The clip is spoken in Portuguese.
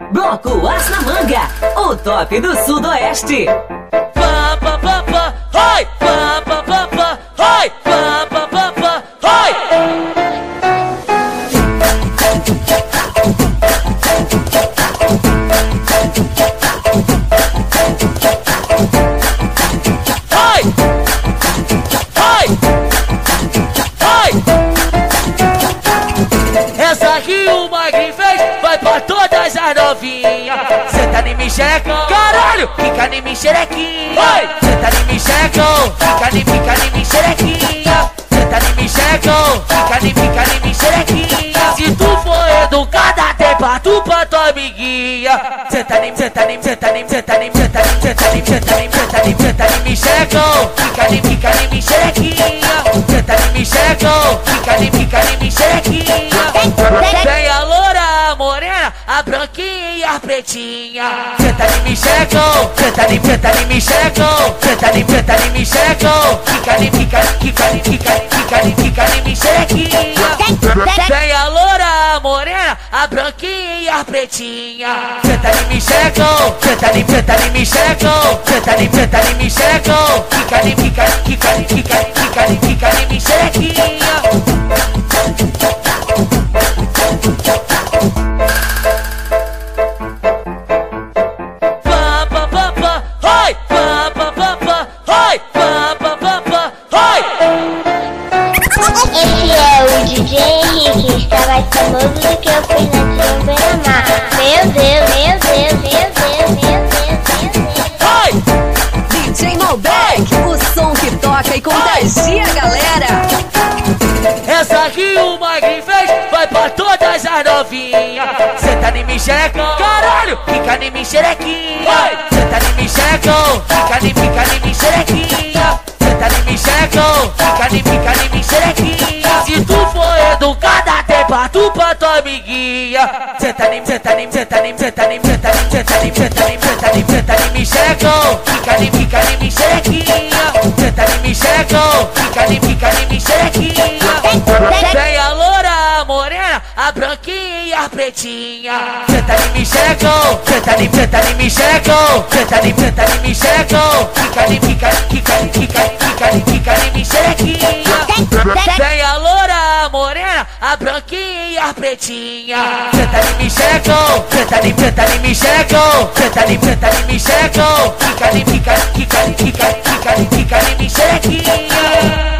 Bloco As na Manga, o top do Sudoeste. Pá, pá, pá, pá, vai! Pá, pá, pá, pá, vai! Pá, pá, pá, pá, vai! Vai! Vai! Vai! Essa aqui o Magri fez, vai pra todas as novinhas. Senta em mim, xerecão, caralho, fica em mim, xerequinha. Vai! Senta em mim, xerecão, fica em mim, xerequinha. Senta em mim, xerecão, fica em mim, xerequinha. Se tu for educada, tem pra tu pra tua amiguinha. Senta em mim, xerecão, fica em mim, xerequinha. Senta em mim, xerecão, fica em mim, xerequinha. Tem a loura, a morena, a branquinha e a pretinha. Senta em mim, xerecão, senta em mim, xerecão. Senta em mim, xerecão, fica em mim, xerequinha. Tem a loura, a morena, a branquinha e a pretinha. Senta em mim, xerecão, senta em mim, xerecão. Senta em mim, xerecão, fica em mim, xerequinha. Esse é o DJ Henrique, está mais famoso do que o Fernandinho Beira-Mar. Meu Deus, meu Deus, meu Deus, meu Deus, meu Deus. Vai! DJ Malbec, o som que toca e contagia a galera. Essa aqui o Magri fez, vai pra todas as novinhas. Senta em mim, xerecão, caralho, fica em mim, xerequinha. Vai! Senta em mim, xerecão, fica em mim, xerequinha. Senta em mim, xerecão, fica em mim, xerequinha. Se tu for educada, tem pra tu pra tua amiguinha. Senta em mim, xerecão, fica em mim, xerequinha. Senta em mim, xerecão, fica em mim, xerequinha. Tem a loura, a morena, a branquinha e a pretinha. Senta em mim, xerecão, senta em mim, xerecão. Senta em mim, xerecão, fica em mim, xerequinha. Tem a loura, a morena, a branquinha e a pretinha. Senta em mim, xerecão, senta em mim, xerecão. Senta em mim, xerecão, fica em mim, xerequinha.